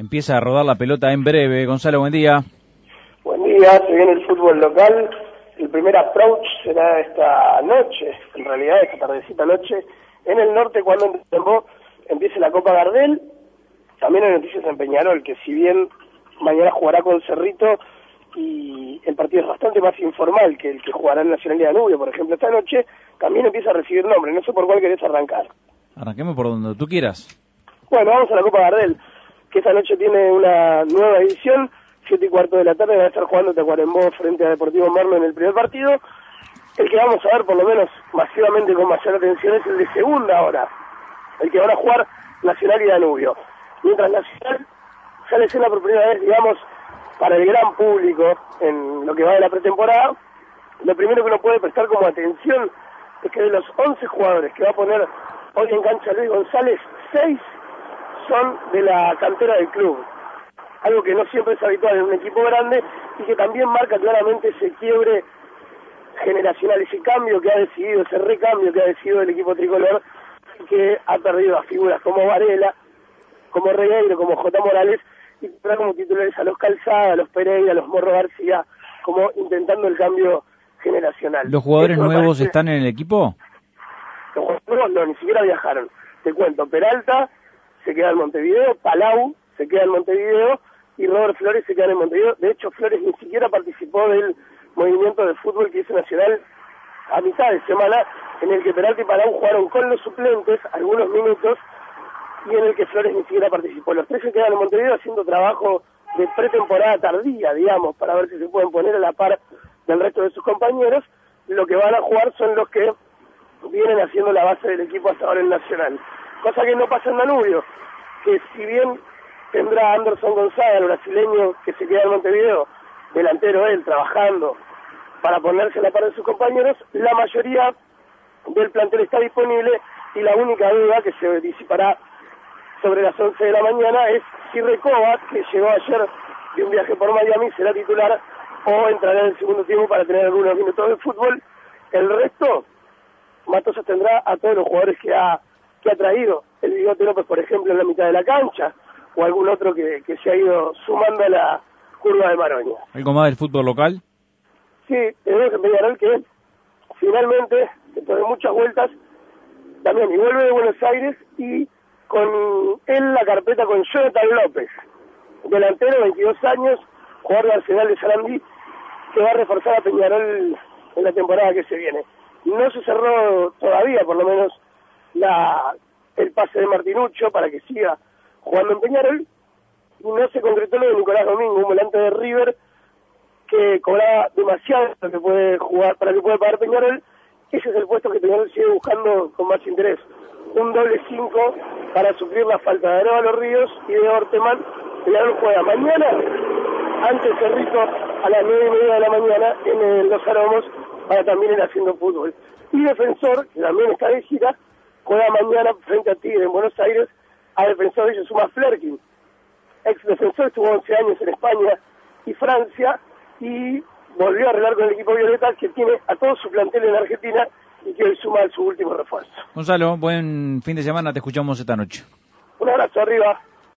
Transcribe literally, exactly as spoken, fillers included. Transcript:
Empieza a rodar la pelota en breve. Gonzalo, buen día. Buen día, se viene el fútbol local. El primer approach será esta noche, en realidad esta tardecita noche, en el norte cuando empiece la Copa Gardel. También hay noticias en Peñarol, que si bien mañana jugará con Cerrito y el partido es bastante más informal que el que jugará en Nacional de Danubio, por ejemplo, esta noche, también empieza a recibir nombres. No sé por cuál querés arrancar. Arranquemos por donde tú quieras. Bueno, vamos a la Copa Gardel, que esta noche tiene una nueva edición. Siete y cuarto de la tarde va a estar jugando Tacuarembó frente a Deportivo Merlo en el primer partido. El que vamos a ver por lo menos masivamente con mayor atención es el de segunda hora, el que van a jugar Nacional y Danubio. Mientras Nacional sale escena por primera vez, digamos, para el gran público en lo que va de la pretemporada, lo primero que uno puede prestar como atención es que de los once jugadores que va a poner hoy en cancha Luis González, seis son de la cantera del club. Algo que no siempre es habitual en un equipo grande y que también marca claramente ese quiebre generacional, ese cambio que ha decidido, ese recambio que ha decidido el equipo tricolor, que ha perdido a figuras como Varela, como Regueiro, como J. Morales, y trae como titulares a los Calzada, a los Pereira, a los Morro García, como intentando el cambio generacional. ¿Los jugadores Eso nuevos parece... están en el equipo? Los jugadores nuevos no, ni siquiera viajaron. Te cuento, Peralta se queda en Montevideo, Palau se queda en Montevideo, y Robert Flores se queda en Montevideo. De hecho, Flores ni siquiera participó del movimiento de fútbol que hizo Nacional a mitad de semana, en el que Peralta y Palau jugaron con los suplentes algunos minutos, y en el que Flores ni siquiera participó. Los tres se quedan en Montevideo haciendo trabajo de pretemporada tardía, digamos, para ver si se pueden poner a la par del resto de sus compañeros. Lo que van a jugar son los que vienen haciendo la base del equipo hasta ahora en Nacional. Cosa que no pasa en Danubio, que si bien tendrá Anderson Gonzaga, el brasileño que se queda en Montevideo, delantero él, trabajando para ponerse a la par de sus compañeros, la mayoría del plantel está disponible y la única duda que se disipará sobre las once de la mañana es si Recoba, que llegó ayer de un viaje por Miami, será titular o entrará en el segundo tiempo para tener algunos minutos de fútbol. El resto, Matosas tendrá a todos los jugadores que ha, que ha traído. El Bigote López, por ejemplo, en la mitad de la cancha, o algún otro que, que se ha ido sumando a la curva de Maroña. ¿Algo más del fútbol local? Sí, tenemos en Peñarol que finalmente, después de muchas vueltas, también y vuelve de Buenos Aires y con él la carpeta con Jonathan López, delantero, veintidós años, jugador de Arsenal de Sarandí, que va a reforzar a Peñarol en la temporada que se viene. No se cerró todavía, por lo menos, la el pase de Martinuccio para que siga jugando en Peñarol, y no se concretó lo de Nicolás Domingo, un volante de River que cobraba demasiado para que puede jugar, para que pueda pagar Peñarol. Ese es el puesto que Peñarol sigue buscando con más interés. Un doble cinco para suplir la falta de Arévalo Ríos y de Orteman. Peñarol juega mañana ante Cerrito a las nueve y media de la mañana en el Los Aromos para también ir haciendo fútbol. Y Defensor, que también está de gira, juega mañana frente a Tigre en Buenos Aires. A Defensor se suma Flerkin, ex Defensor, estuvo once años en España y Francia y volvió a arreglar con el equipo violeta, que tiene a todo su plantel en Argentina y que hoy suma su último refuerzo. Gonzalo, buen fin de semana, te escuchamos esta noche. Un abrazo, arriba.